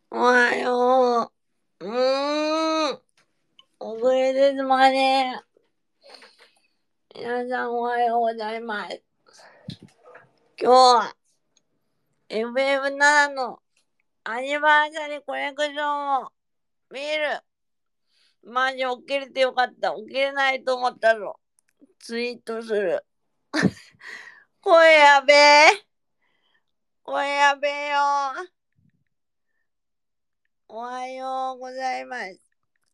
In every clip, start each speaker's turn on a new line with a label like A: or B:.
A: おはよう。遅れですまで。皆さんおはようございます。今日は FM7 のアニバーサリーコレクションを見る。マジ起きれてよかった。起きれないと思ったぞ。ツイートする。声やべえ。声やべえよ。おはようございます。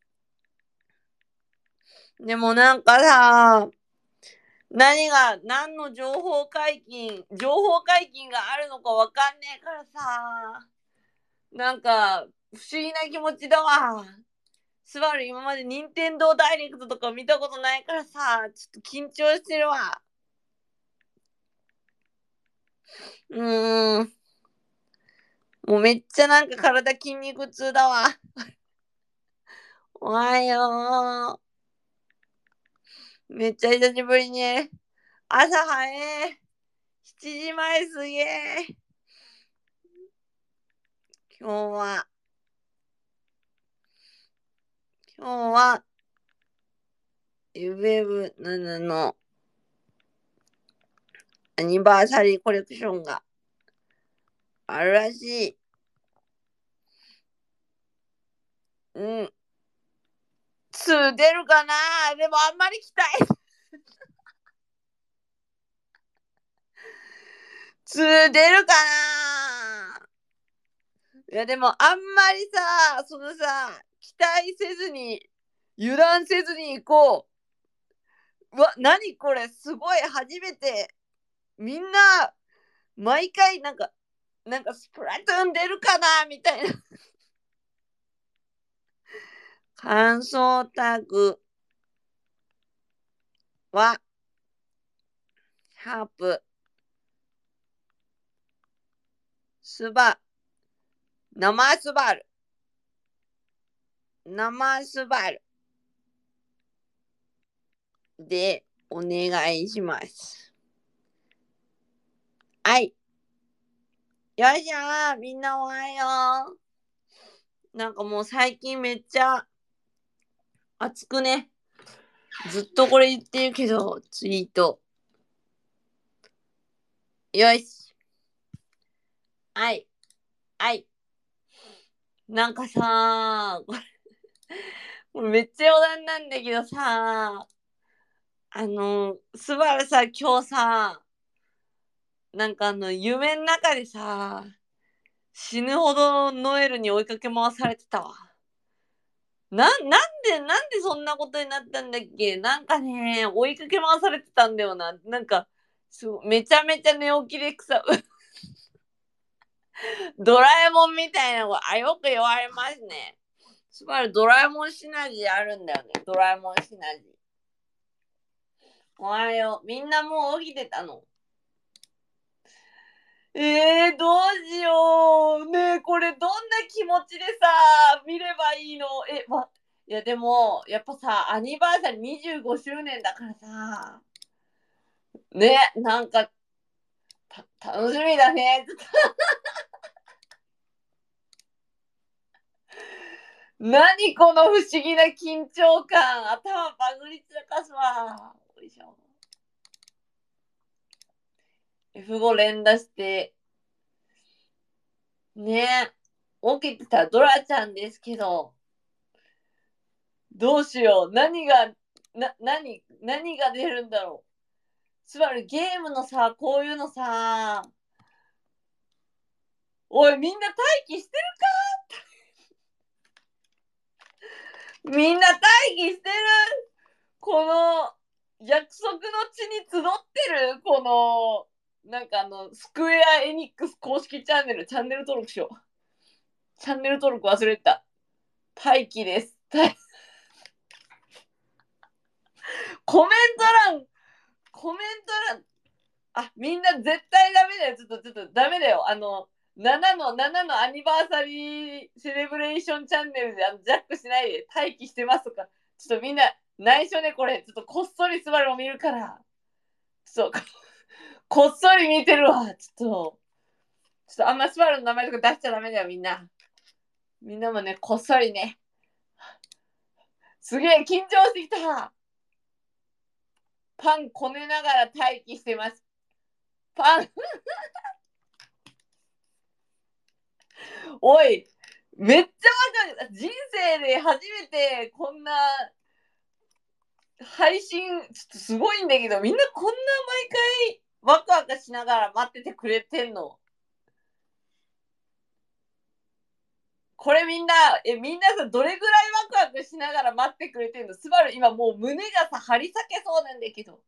A: でもなんかさ、何の情報解禁があるのかわかんねえからさ、なんか不思議な気持ちだわ。スバル今まで任天堂ダイレクトとか見たことないからさ、ちょっと緊張してるわ。もうめっちゃなんか体筋肉痛だわ。おはよう。めっちゃ久しぶりに。朝早い。7時前すげえ。今日は、Web7 のアニバーサリーコレクションがあるらしい。2出るかな。でもあんまり期待。2出るかな。いやでもあんまりさ、期待せずに、油断せずに行こう。何これ、すごい初めて。みんな、毎回なんかスプラトゥーン出るかなみたいな。感想タグは、シャープ、生スバルでお願いします。はい。よいしょー、みんなおはよう。なんかもう最近めっちゃ熱くね、ずっとこれ言ってるけど、ツイート。よし。はい。はい。なんかさ、これめっちゃ余談なんだけどさ、スバルさ、今日さ、夢の中でさ、死ぬほどノエルに追いかけ回されてたわ。なんでそんなことになったんだっけ。なんかね、追いかけ回されてたんだよな。めちゃめちゃ寝起きでドラえもんみたいなのが、よく言われますね。つまりドラえもんシナジーあるんだよね。ドラえもんシナジー。おはよう。みんなもう起きてたの？どうしよう。ねえ、これどんな気持ちでさ、見ればいいの？いやでも、やっぱさ、アニバーサリー25周年だからさ、ね、楽しみだね。何この不思議な緊張感。頭バグり散らかすわ。よいしょ。F5 連打して、ね、起きてたドラちゃんですけど、どうしよう。何が出るんだろう。つまりゲームのさ、こういうのさ、おい、みんな待機してるか？みんな待機してる？この約束の地に集ってる？この、スクエアエニックス公式チャンネル登録しよう。チャンネル登録忘れた。待機です。コメント欄、みんな絶対ダメだよ。ちょっとダメだよ。7のアニバーサリーセレブレーションチャンネルでジャックしないで待機してますとか。ちょっとみんな内緒ね、これ。ちょっとこっそりスバルを見るから。そう、こっそり見てるわ。ちょっとあんまスバルの名前とか出しちゃダメだよ、みんな。 みんなもね、こっそりね、すげえ緊張してきた。パンこねながら待機してます。パン、おい、めっちゃわかる。人生で初めてこんな配信、ちょっとすごいんだけど、みんなこんな毎回ワクワクしながら待っててくれてんの。これみんな、みんなさ、どれぐらいワクワクしながら待ってくれてんの？スバル今もう胸がさ、張り裂けそうなんだけど。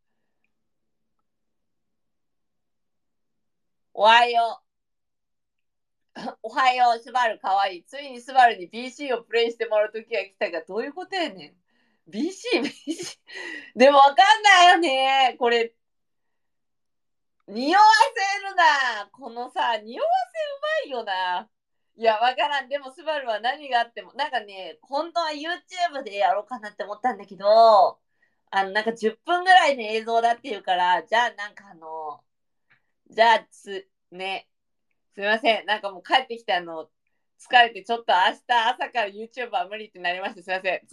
A: おはよう。おはよう、スバルかわいい。ついにスバルに BC をプレイしてもらう時が来たが、どういうことやねん。BC。でもわかんないよね。これ、匂わせるな。このさ、匂わせうまいよな。いや、わからん。でも、スバルは何があっても、なんかね、本当は YouTube でやろうかなって思ったんだけど、なんか10分ぐらいの映像だっていうから、じゃあ、なんかじゃあ、ね、すみません。なんかもう帰ってきて、疲れて、ちょっと明日朝から YouTube は無理ってなりました。すみません。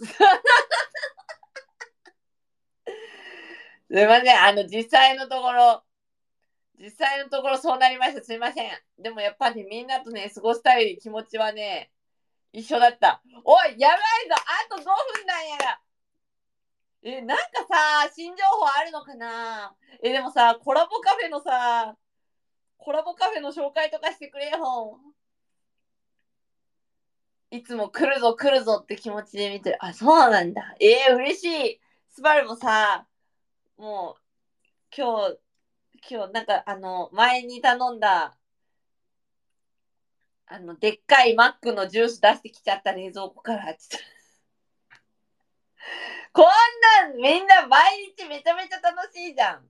A: すみません。実際のところそうなりました。すみません。でもやっぱりみんなとね、過ごしたい気持ちはね、一緒だった。おい、やばいぞ。あと5分なんやが。なんかさ、新情報あるのかな？でもさ、コラボカフェの紹介とかしてくれよ。いつも来るぞ来るぞって気持ちで見てる。あ、そうなんだ。嬉しい。スバルもさ、もう、今日、なんか、前に頼んだ、でっかいマックのジュース出してきちゃった冷蔵庫から。こんなんみんな毎日めちゃめちゃ楽しいじゃん。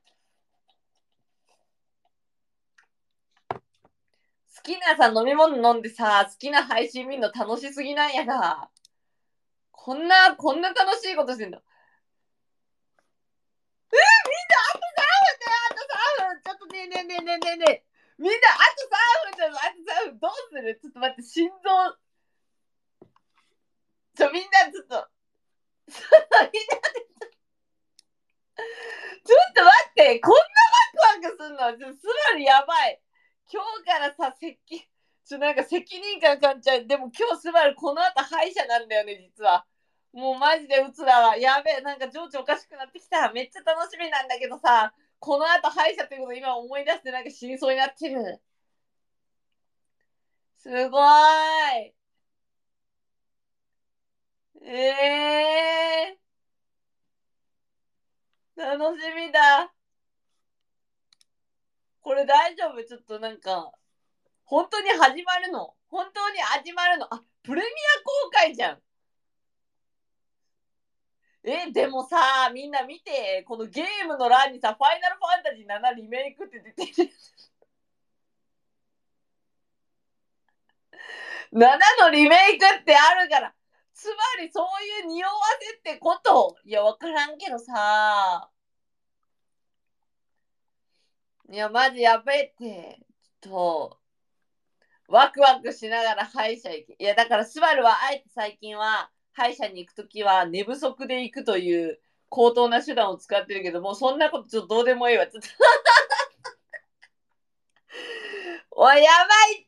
A: 好きなさ、飲み物飲んでさ、好きな配信見るの楽しすぎなんやが。こんな楽しいことしてんの。みんなあと3分ちょっとねえねえねえねえねえねえ。みんなあと3分どうする？ちょっと待って、心臓。みんなちょっと、みんなちょっと待って、こんなワクワクすんの？スバルやばい。今日からさ、なんか責任感感じちゃう。でも今日スバルこの後歯医者なんだよね、実は。もうマジでうつだわ。やべえ、なんか情緒おかしくなってきた。めっちゃ楽しみなんだけどさ、この後歯医者ってこと今思い出してなんか死にそうになってる。すごーい。え楽しみだ。これ大丈夫？ちょっとなんか、本当に始まるの？本当に始まるの？あ、プレミア公開じゃん。でもさ、みんな見て、このゲームの欄にさ、ファイナルファンタジー7リメイクって出てる。7のリメイクってあるから、つまりそういう匂わせってこと？いや、わからんけどさ、いや、マジやべえって、ちょっと、ワクワクしながら歯医者行け。いや、だからスバルはあえて最近は歯医者に行くときは寝不足で行くという高等な手段を使ってるけど、もうそんなことちょっとどうでもいいわ。ちょっとおい、やばいって。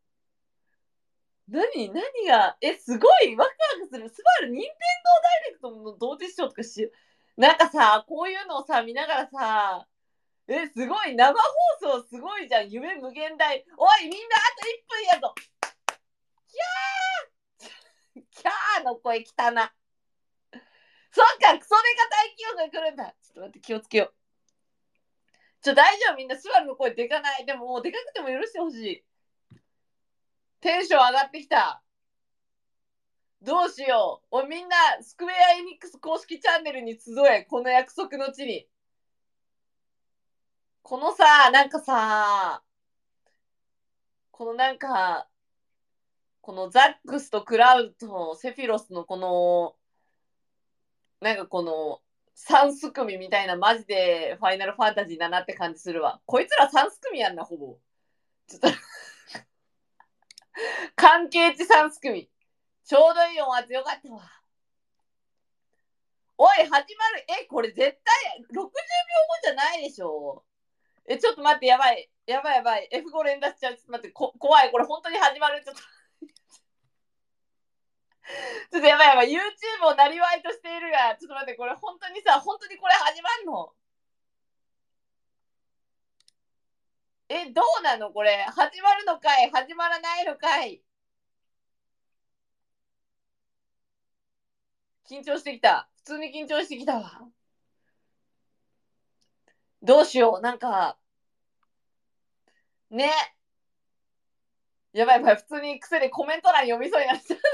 A: 何が、すごいワクワクする。スバル、任天堂ダイレクトの同時視聴とかなんかさ、こういうのをさ、見ながらさ、すごい、生放送すごいじゃん。夢無限大。おい、みんなあと1分やぞ。キャーの声汚な。そっか、それが大気温が来るんだ。ちょっと待って、気をつけよう。大丈夫？みんな、スバルの声でかない。でももうでかくても許してほしい。テンション上がってきた。どうしよう。みんな、スクウェアエニックス公式チャンネルに集え。この約束の地に。このさ、なんかさ、このなんか、このザックスとクラウドとセフィロスのこの、なんかこの、三すくみみたいなマジでファイナルファンタジーだなって感じするわ。こいつら三すくみやんな、ほぼ。ちょっと関係値3すくみ。ちょうどいい音圧よかったわ。おい、始まる。これ絶対60秒後じゃないでしょ。ちょっと待って、やばい。やばいやばい。F5 連打しちゃう。ちょっと待って、怖い。これ本当に始まる。ちょっとやばいやばい。YouTube をなりわいとしているが、ちょっと待って、これ本当にさ、本当にこれ始まるの？どうなのこれ。始まるのかい始まらないのかい。緊張してきた。普通に緊張してきたわ。どうしよう。なんか、ね。やばいやばい。普通に癖でコメント欄読みそうになっちゃう。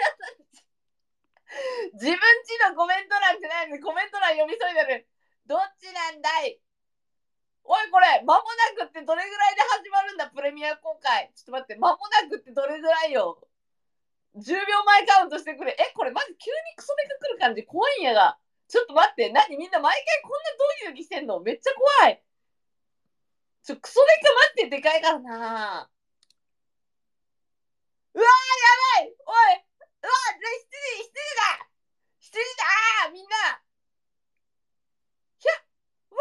A: 自分ちのコメント欄ってないのにコメント欄読みそうになる。どっちなんだい。おいこれ間もなくってどれぐらいで始まるんだプレミア公開。ちょっと待って、間もなくってどれぐらいよ。10秒前カウントしてくれ。これマジ急にクソデカ来る感じ怖いんやが。ちょっと待って、何みんな毎回こんなドキドキしてんの？めっちゃ怖い。クソデカ待ってでかいからな。うわーやばい。おい、うわ7時だ。7時だみんな。わ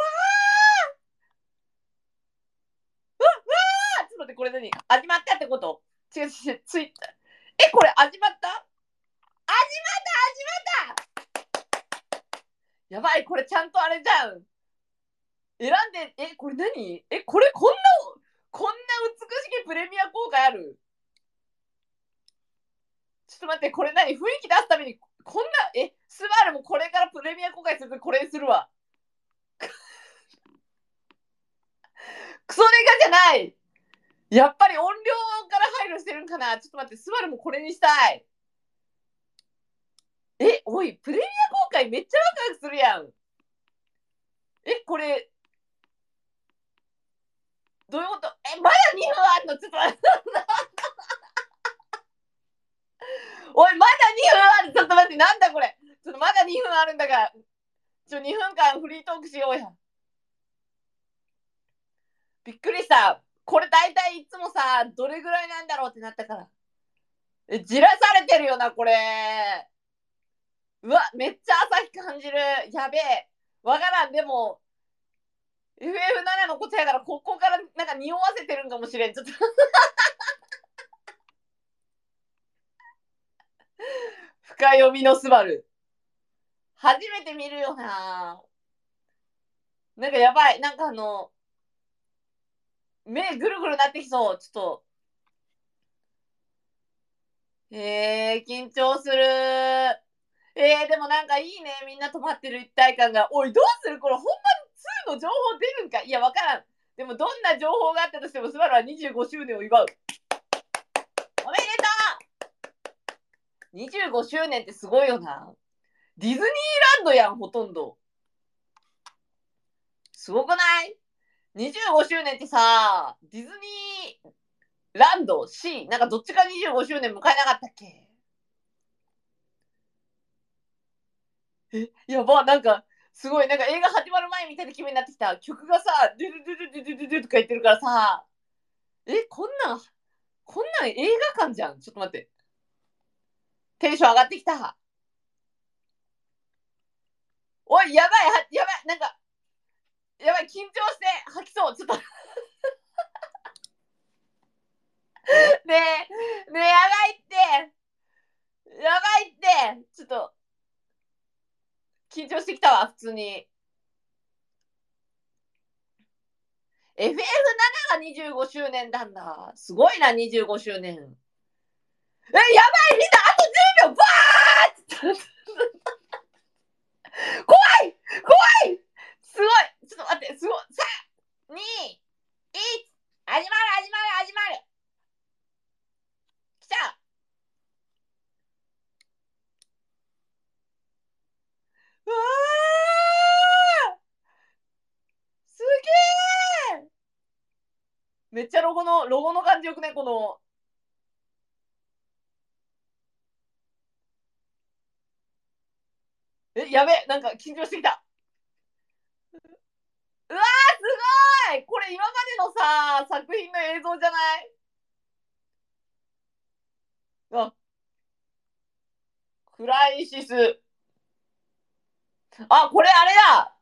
A: ちょっと待って、これ何始まったってこと？違う違う、ツイッター。これ始まった？始まったやばい、これちゃんとあれじゃん。選んで、これ何？これこんな美しきプレミア公開ある？ちょっと待って、これ何？雰囲気出すために、こんな、スバルもこれからプレミア公開するとこれにするわ。クソデカじゃない。やっぱり音量から配慮してるんかな。ちょっと待って、スバルもこれにしたい。おい、プレミア公開めっちゃワクワクするやん。これ、どういうこと？まだ2分あんの？ちょっと待って。おい、まだ2分ある。ちょっと待って、なんだこれ。ちょっとまだ2分あるんだから。2分間フリートークしようや。びっくりした。これ大体いつもさ、どれぐらいなんだろうってなったから。じらされてるよな、これ。うわ、めっちゃ朝日感じる。やべえ。わからん。でも、FF7 のことやから、ここからなんか匂わせてるんかもしれん。ちょっと深読みのスバル。初めて見るよな。なんかやばい。なんか目ぐるぐるなってきそう。ちょっと。緊張する。でもなんかいいね。みんな止まってる一体感が。おい、どうするこれ、ほんまに2の情報出るんか？いや、わからん。でも、どんな情報があったとしても、スバルは25周年を祝う。おめでとう !25 周年ってすごいよな。ディズニーランドやん、ほとんど。すごくない？ 25 周年ってさ、ディズニーランド C、なんかどっちか25周年迎えなかったっけ？やば、なんか、すごい、なんか映画始まる前みたいな気分になってきた。曲がさ、ドゥドゥドゥドゥドゥドゥドゥとか言ってるからさ、こんなん映画館じゃん。ちょっと待って。テンション上がってきた。おい、やばい、やばい、なんか、やばい、緊張して吐きそう。ちょっと。ねえ、ねえ、やばいって。やばいって。ちょっと、緊張してきたわ、普通に。FF7 が25周年なんだ。すごいな、25周年。やばい、みんな、あと10秒、バーッ怖い怖いすごいちょっと待って、すごい !3、2、1、始まる始まる始まる来たうわーすげえめっちゃロゴの感じよくね、この。やべなんか緊張してきた。うわーすごいこれ今までのさ、作品の映像じゃない？ クライシス。あ、これあれだ。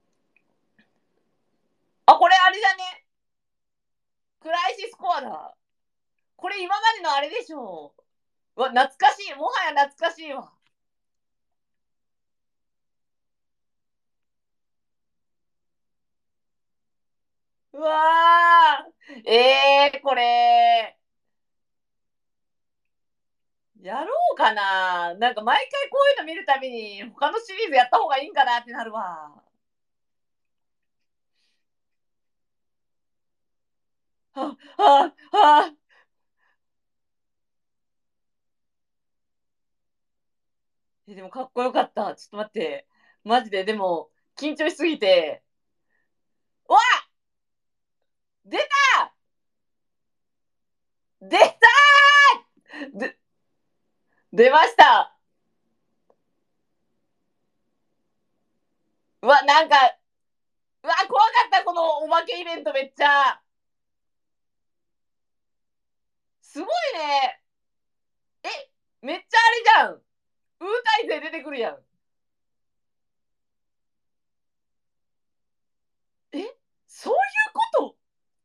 A: あ、これあれだね。クライシスコアだ。これ今までのあれでしょう。わ、懐かしい。もはや懐かしいわ。うわー。これ。やろうかな。なんか毎回こういうの見るたびに他のシリーズやった方がいいんかなってなるわ。はははでもかっこよかった。ちょっと待って。マジで、でも、緊張しすぎて。わ出た出たーで出ました。うわ、なんか、うわ、怖かった、このおまけイベントめっちゃ。すごいね。え、めっちゃあれじゃん。ウータイ勢出てくるやん。え、そういうこと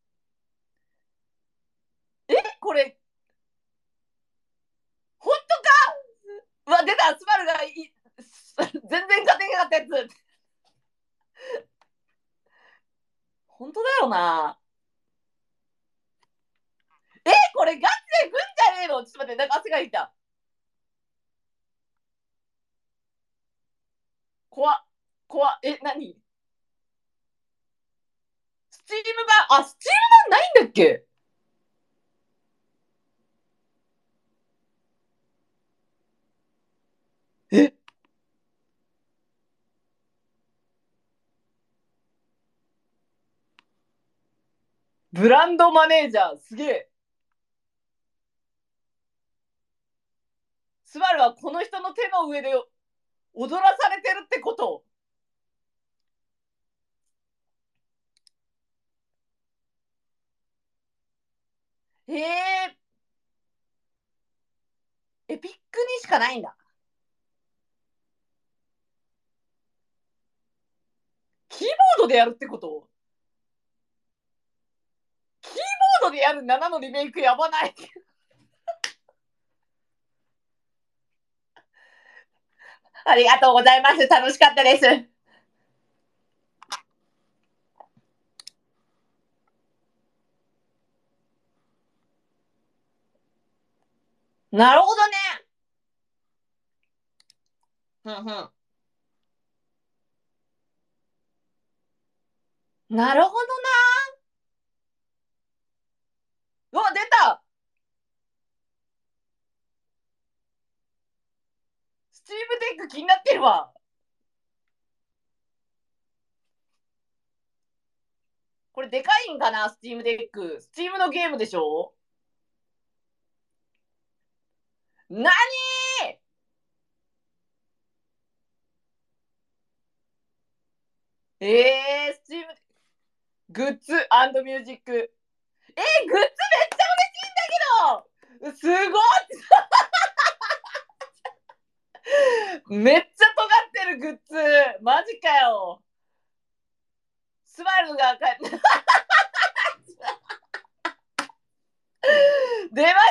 A: これ、本当かうわ、出たスバルが全然勝てなかったやつ。本当だよな。これガチで来んじゃねえのちょっと待って、なんか汗がいた。怖っ。怖っ。何スチーム版、スチーム版ないんだっけ？えブランドマネージャー、すげえ。スバルはこの人の手の上で踊らされてるってこと？えー、エピックにしかないんだ。キーボードでやるってこと？キーボードでやる7のリメイクやばない？ありがとうございます。楽しかったです。なるほどね。うんうん。なるほどな。うわ、出た。スチームテック気になってるわ。これでかいんかな、スチームデック。スチームのゲームでしょ？なにスチーム、グッズミュージック。グッズめっちゃ嬉しいんだけどすごいめっちゃ尖ってるグッズマジかよ。スバルが出ました。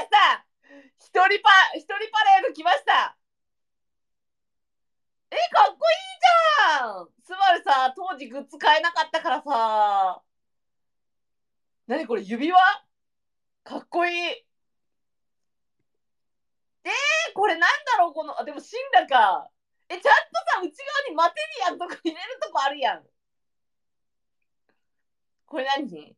A: 一人パレード来ました。かっこいいじゃん。スバルさ、当時グッズ買えなかったからさ。何これ、指輪かっこいい。これなんだろうこの、でも死んだか。ちゃんとさ、内側にマテリアルとか入れるとこあるやん。これ何？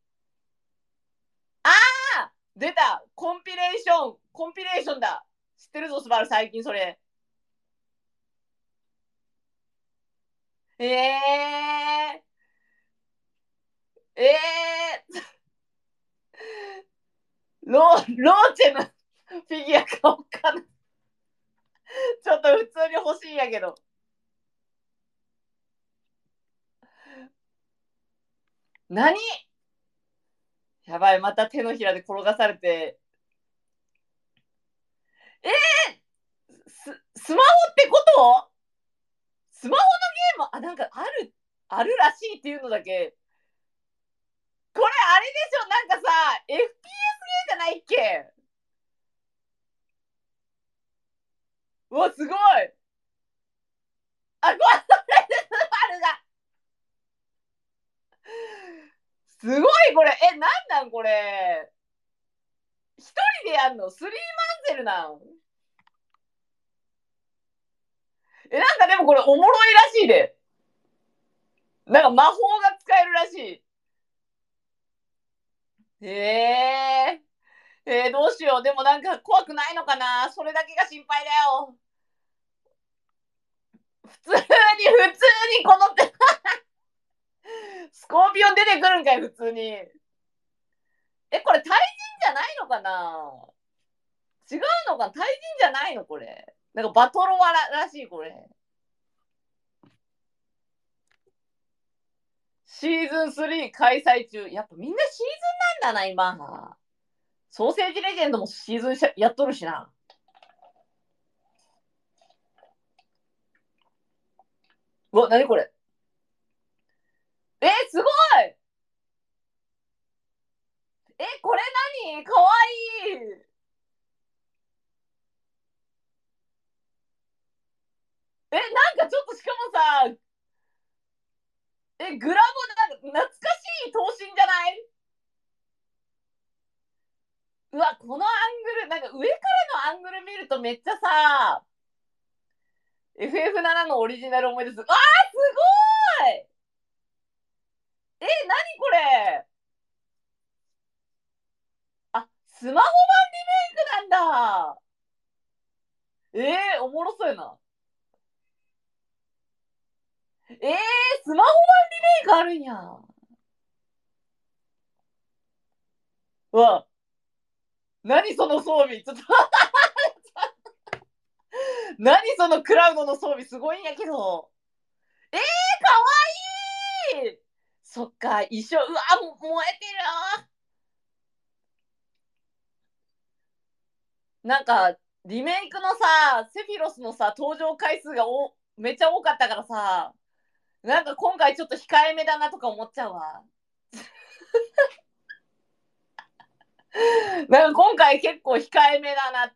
A: 出たコンピレーションだ。知ってるぞ、スバル、最近それ。えー、えローチェのフィギュア買おうかな。ちょっと普通に欲しいんやけど。何？やばい、また手のひらで転がされて。えスマホってこと？スマホのゲーム、なんかあるらしいっていうのだけ。これあれでしょ、なんかさ、FPS ゲーじゃないっけ？うわ、すごい。これあるが。すごいこれ。なんこれ。一人でやんの？スリーマンゼルなん？なんかでもこれおもろいらしいで。なんか魔法が使えるらしい。へどうしよう。でもなんか怖くないのかな？それだけが心配だよ。普通にこのスコーピオン出てくるんかい、普通に。これ対人じゃないのかな？違うのかな？対人じゃないのこれ。なんかバトロワらしい、これ。シーズン3開催中。やっぱみんなシーズンなんだな、今。ソーセージレジェンドもシーズンやっとるしな。うわ、なにこれ。すごい。これ何かわいい。なんかちょっとしかもさ、グラボなんか懐かしい頭身じゃない？うわ、このアングル、なんか上からのアングル見るとめっちゃさ、FF7 のオリジナル思い出す。すごい。何これ。スマホ版リメイクなんだ。おもろそうやな。スマホ版リメイクあるんや。うわ、何その装備。ちょっと何そのクラウドの装備すごいんやけど。かわいい。そっか、一緒。うわ、燃えてる。なんか、リメイクのさ、セフィロスのさ、登場回数がめっちゃ多かったからさ、なんか今回ちょっと控えめだなとか思っちゃうわ。なんか今回結構控えめだなって。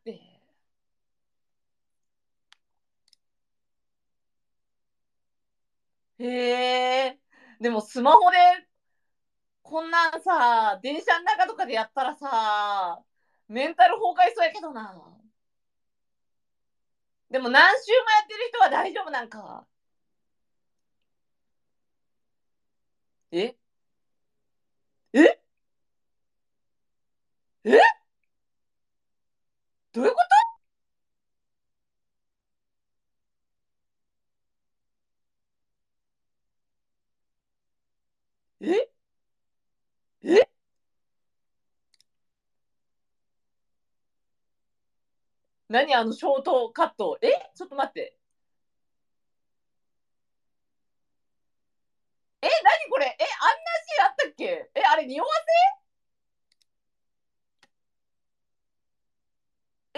A: へえ。でもスマホでこんなんさ、電車の中とかでやったらさ、メンタル崩壊しそうやけどな。でも何周もやってる人は大丈夫なんか。えええどういうこと？え何あのショートカット。ちょっと待って。何これ。あんなシーンあったっけ？あれ匂わせ？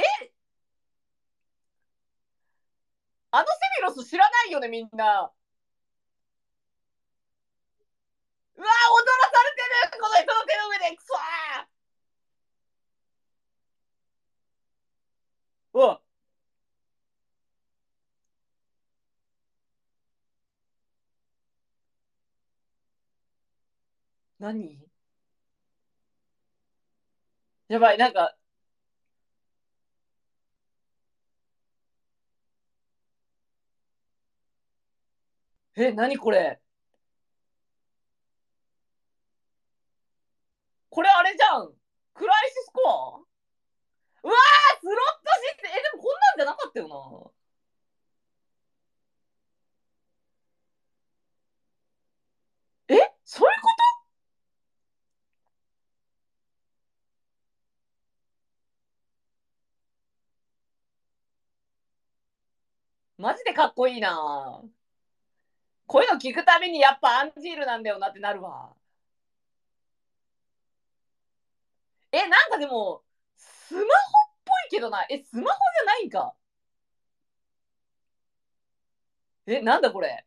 A: あのセミロス知らないよね、みんな。うわ踊らされてるこの人の手の上で。くそー。うわ、何？やばい、なんか、何これ。これあれじゃん。クライシスコア。うわー、スロットシステム。でもこんなんじゃなかったよな。そういうこと？マジでかっこいいな。こういうの聞くたびにやっぱアンジールなんだよなってなるわ。なんかでも、スマホっぽいけどな。スマホじゃないんか。 なんだこれ。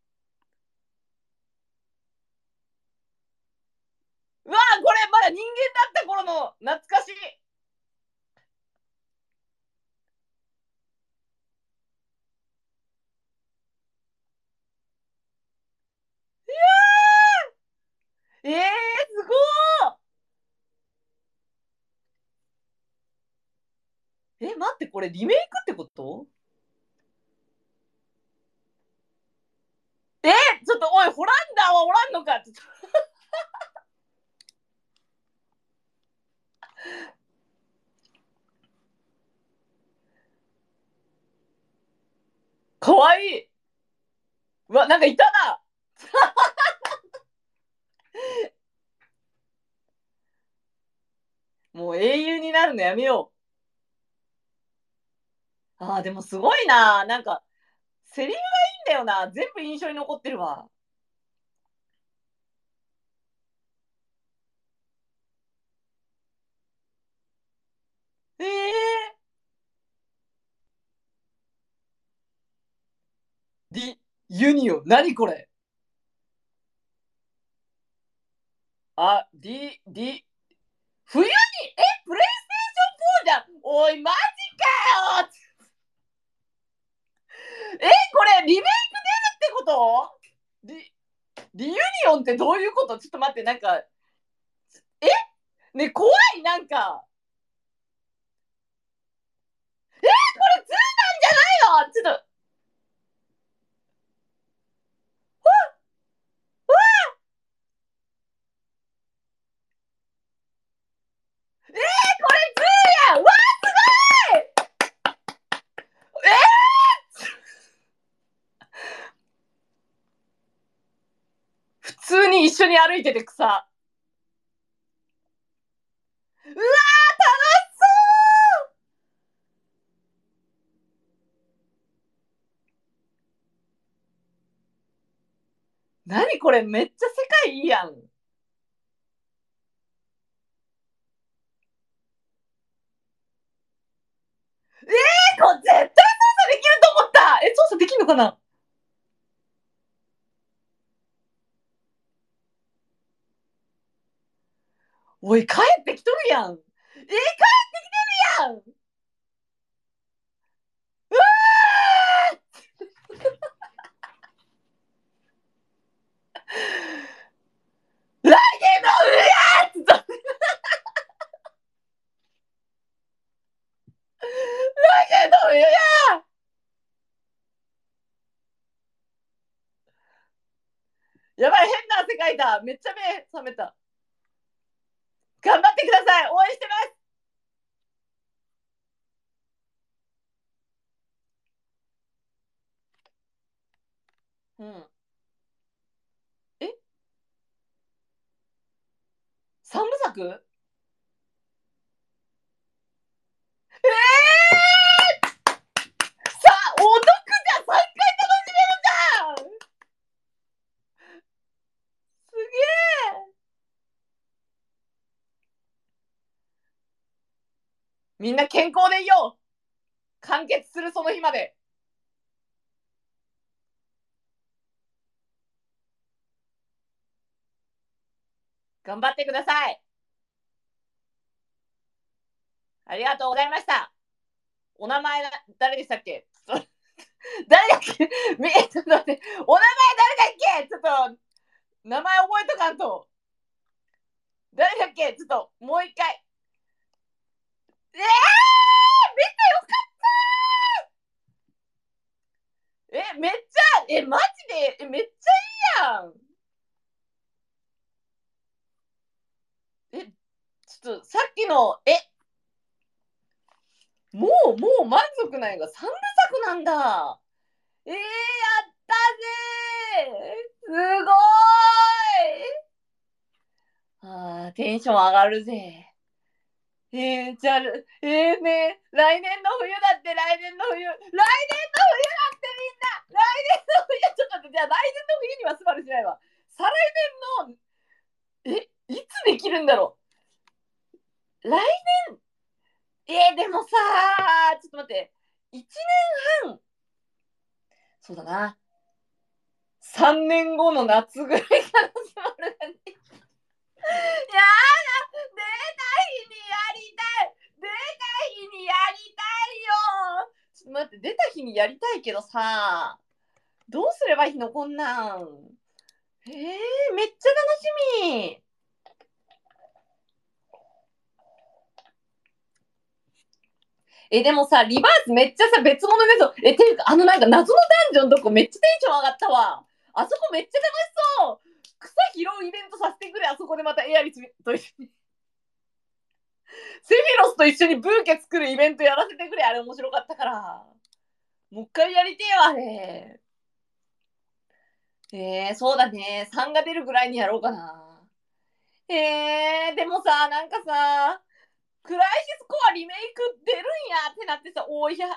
A: うわー、これまだ人間だった頃の懐かしい。すご待って、これリメイクってこと？ちょっと、おい、ホランダーはおらんのか。ちょっとかわいい。うわ、なんかいたな。もう英雄になるのやめよう。でもすごいな。なんか、セリフがいいんだよな。全部印象に残ってるわ。えー、ユニオン。何これ。冬に、プレイステーション4じゃん。おい、マジかよ。これ、リメイク出るってこと？リユニオンってどういうこと？ちょっと待って、なんか、えね、怖い、なんか。これ2なんじゃないの？ちょっと、これ2やん。うわ、普通に一緒に歩いてて草。うわー、楽しそう。何これ、めっちゃ世界いいやん。これ絶対操作できると思った。操作できんのかな？おい、帰ってきとるやん。帰ってきてるやん。うわー、来年の冬や。来年の冬や。やばい、変な汗かいた。めっちゃ目覚めた。頑張ってください。応援してます。うん。え三部作？お得じゃん。3回楽しめるじゃん。すげえ。みんな健康でいよう。完結するその日まで。頑張ってください。ありがとうございました。お名前誰でしたっけ？誰だっけ？ちょっと待って。お名前誰だっけ？ちょっと名前覚えとかんと。誰だっけ？ちょっともう一回。見てよかった。めっちゃ、マジで、めっちゃいいやん。ちょっとさっきの、もう満足なんやが3部作なんだ。やったぜー。すごテンション上がるぜ。じゃあ、ね、来年の冬だって、来年の冬。来年の冬だってみんな。来年の冬、ちょっと待って、じゃあ来年の冬にはスバルしないわ。再来年の、いつできるんだろう。でもさちょっと待って。1年半。そうだな。 3年後の夏ぐらいからスバルがね。やだ、出た日にやりたい。出た日にやりたいよ。ちょっと待って、出た日にやりたいけどさ、どうすればいいのこんなん。めっちゃ楽しみ。でもさ、リバースめっちゃさ、別物ですよ。ていうか、なんか謎のダンジョンどこめっちゃテンション上がったわ。あそこめっちゃ楽しそう。草拾うイベントさせてくれ、あそこでまたエアリスと一緒に。セフィロスと一緒にブーケ作るイベントやらせてくれ、あれ面白かったから。もう一回やりてえわ、あれ。そうだね。3が出るぐらいにやろうかな。でもさ、なんかさ、クライシスコアリメイク出るんやってなってさ、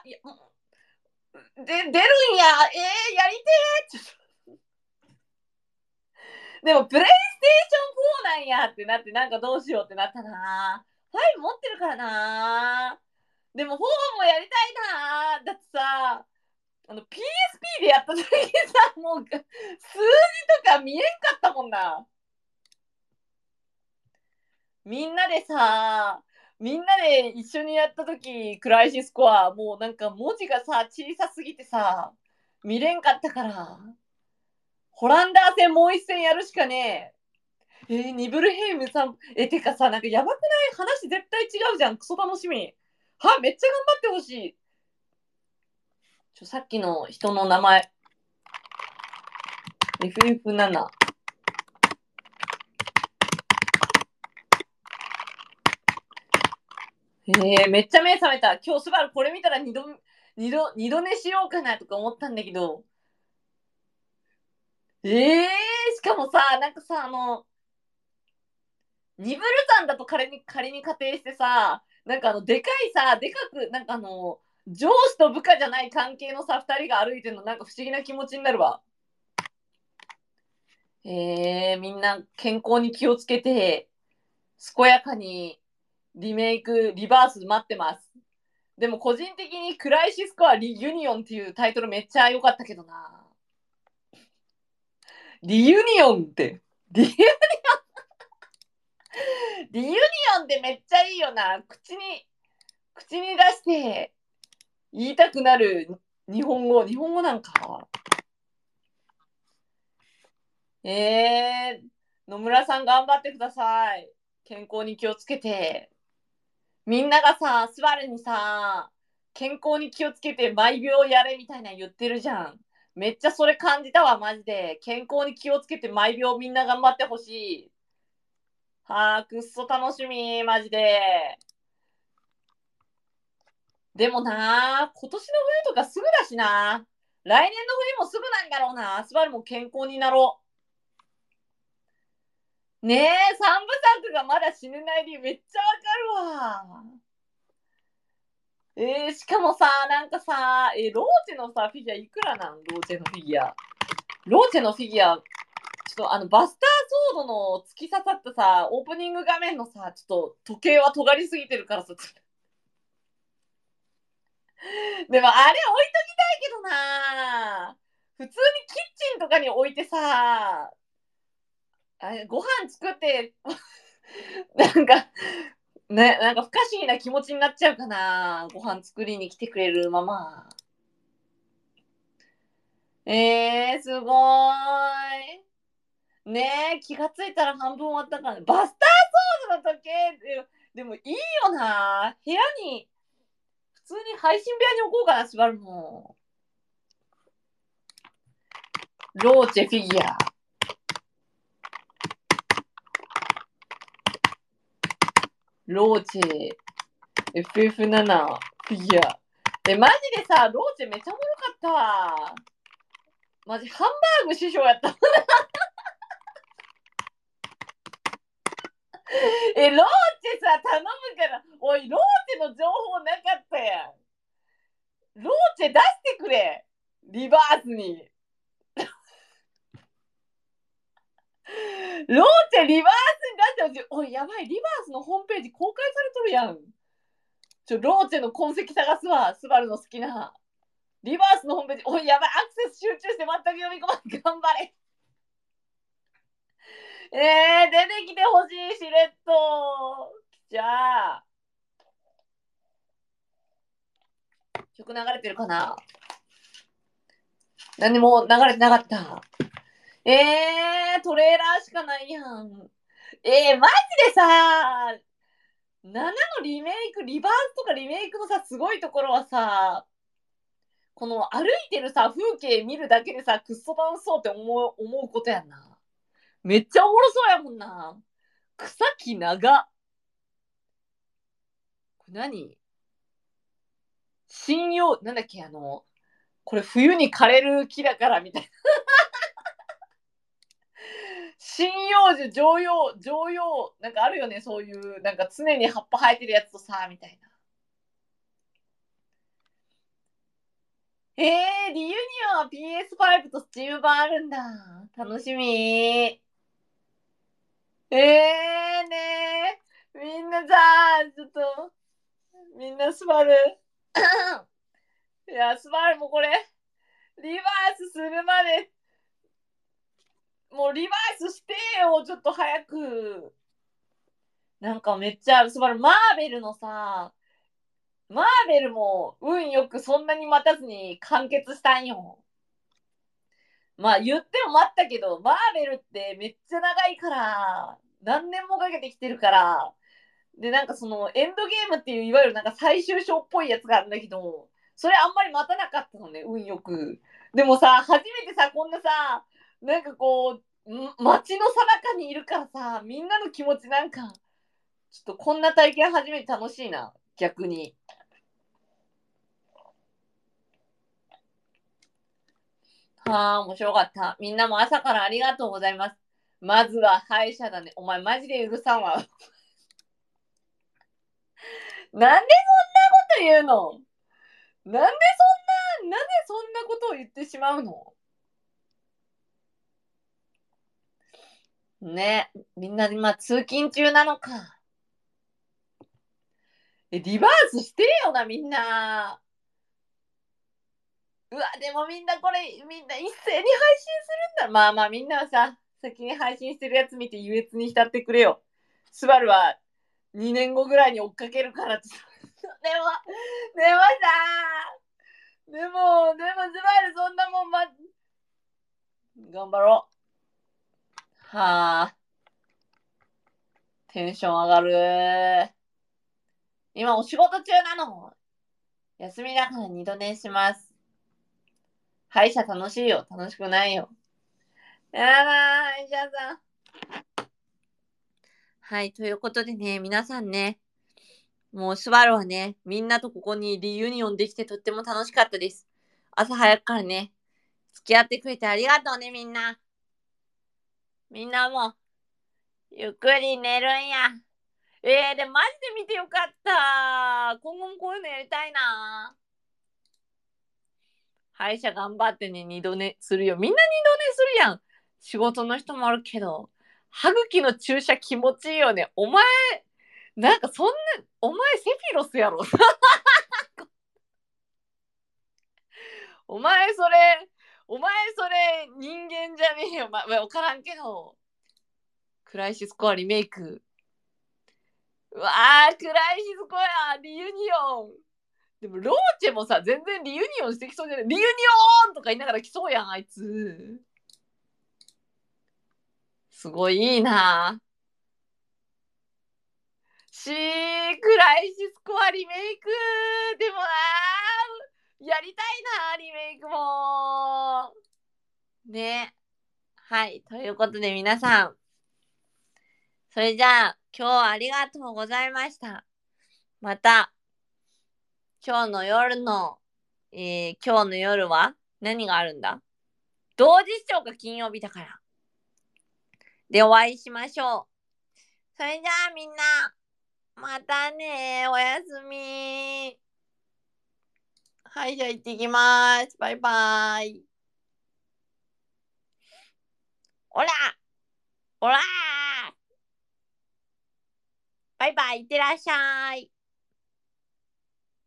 A: 出るんや、やりてーでも、プレイステーション4なんやってなって、なんかどうしようってなったな。5持ってるからな。でも、4もやりたいな。だってさ、PSP でやった時さ、もう、数字とか見えんかったもんな。みんなで一緒にやった時、クライシスコア、もうなんか文字がさ、小さすぎてさ、見れんかったから。ホランダー戦もう一戦やるしかねえ。ニブルヘイムさん、てかさ、なんかやばくない話絶対違うじゃん。クソ楽しみ。めっちゃ頑張ってほしい。さっきの人の名前。FF7。めっちゃ目覚めた。今日スバルこれ見たら二度寝しようかなとか思ったんだけど。しかもさ、なんかさ、ニブル山だと仮に仮定してさ、なんかでかいさ、でかく、なんか上司と部下じゃない関係のさ、二人が歩いてるの、なんか不思議な気持ちになるわ。みんな健康に気をつけて、健やかにリバース待ってます。でも個人的にクライシスコアリユニオンっていうタイトルめっちゃ良かったけどな。リユニオンって。リユニオンってめっちゃいいよな。口に出して言いたくなる日本語なんか。野村さん頑張ってください。健康に気をつけて。みんながさ、スバルにさ、健康に気をつけて毎秒やれみたいな言ってるじゃん。めっちゃそれ感じたわ、マジで。健康に気をつけて毎秒みんな頑張ってほしい。くっそ楽しみ、マジで。でもな、今年の冬とかすぐだしな。来年の冬もすぐなんだろうな。スバルも健康になろう。ねえ、三部作がまだ死ねない理由めっちゃわかるわ。しかもさ、なんかさ、ローチェのさ、フィギュアいくらなんローチェのフィギュア。ローチェのフィギュア、ちょっとバスターソードの突き刺さったさ、オープニング画面のさ、ちょっと時計は尖りすぎてるからさ、でもあれ置いときたいけどな。普通にキッチンとかに置いてさ、ご飯作ってなんかなんか不可思議な気持ちになっちゃうかな。ご飯作りに来てくれるママ。すごーい。ね気がついたら半分終わったから、バスターソードの時計でもいいよな。部屋に普通に配信部屋に置こうかな、しばるもん。ローチェフィギュア。ローチェ FF7 フィギュア。マジでさ、ローチェめっちゃおもろかったわ。マジハンバーグ師匠やった。ローチェさ、頼むから。おい、ローチェの情報なかったやん。ローチェ出してくれ。リバースに。ローチェリバースに出してほしい。おい、やばい。リバースのホームページ公開されとるやん。ローチェの痕跡探すわ。スバルの好きな。 リバースのホームページ、おい、やばい、アクセス集中して全く読み込まない。頑張れ。出てきてほしい、しれっと。じゃあ、曲流れてるかな。何も流れてなかった。トレーラーしかないやん。マジでさ、7のリメイク、リバースとかリメイクのさ、すごいところはさ、この歩いてるさ、風景見るだけでさ、くっそ楽しそうって思うことやんな。めっちゃおもろそうやもんな。草木長。これ何針葉、なんだっけ、これ冬に枯れる木だからみたいな。針葉樹、常葉、なんかあるよね、そういう、なんか常に葉っぱ生えてるやつとさ、みたいな。リユニオンは PS5 と Steam 版あるんだ。楽しみ。ねみんなさ、ちょっと、みんなスバル。いや、スバルもこれ、リバースするまで、もうリバースしてよ、ちょっと早く。なんかめっちゃ、スバル、マーベルのさ、マーベルも運よくそんなに待たずに完結したんよ。まあ言っても待ったけど、マーベルってめっちゃ長いから、何年もかけてきてるから、で、なんかそのエンドゲームっていういわゆるなんか最終章っぽいやつがあるんだけど、それあんまり待たなかったのね、運よく。でもさ、初めてさ、こんなさ、なんかこう、街のさなかにいるからさ、みんなの気持ちなんか、ちょっとこんな体験初めて楽しいな、逆に。はあ、面白かった。みんなも朝からありがとうございます。まずは歯医者だね。お前マジで許さんわ。なんでそんなこと言うの。なんでそんなことを言ってしまうの。ね、みんな今通勤中なのか。リバースしてよな、みんな。うわ、でもみんなこれ、みんな一斉に配信するんだ。まあまあみんなはさ、先に配信してるやつ見て優越に浸ってくれよ。スバルは2年後ぐらいに追っかけるからって。でも、でもさ、でもスバルそんなもん頑張ろう。はあ、テンション上がる。今お仕事中なの。休みだから二度寝します。歯医者楽しいよ。楽しくないよ。やだ歯医者さん。はい、ということでね、皆さんね、もうスバルはね、みんなとここにリユニオンできてとっても楽しかったです。朝早くからね、付き合ってくれてありがとうね、みんな。みんなも、ゆっくり寝るんや。で、マジで見てよかった。今後もこういうのやりたいな。歯医者頑張ってね、二度寝するよ。みんな二度寝するやん。仕事の人もあるけど、歯茎の注射気持ちいいよね。お前、なんかそんな、お前セフィロスやろ。お前それ、お前それ人間じゃねえよ。わからんけど。クライシスコアリメイク。うわー、クライシスコアリユニオン。でもローチェもさ、全然リユニオンしてきそうじゃない。リユニオンとか言いながら来そうやん、あいつ。すごいいいな。クライシスコアリメイク。でもなやりたいな、リメイクも。ね。はい。ということで皆さん、それじゃあ、今日はありがとうございました。また、今日の夜の、今日の夜は何があるんだ。同時視聴か金曜日だから。で、お会いしましょう。それじゃあみんな、またね。おやすみ。はい、じゃあ行ってきます。バイバイ。おらおらバイバイ、いってらっしゃい。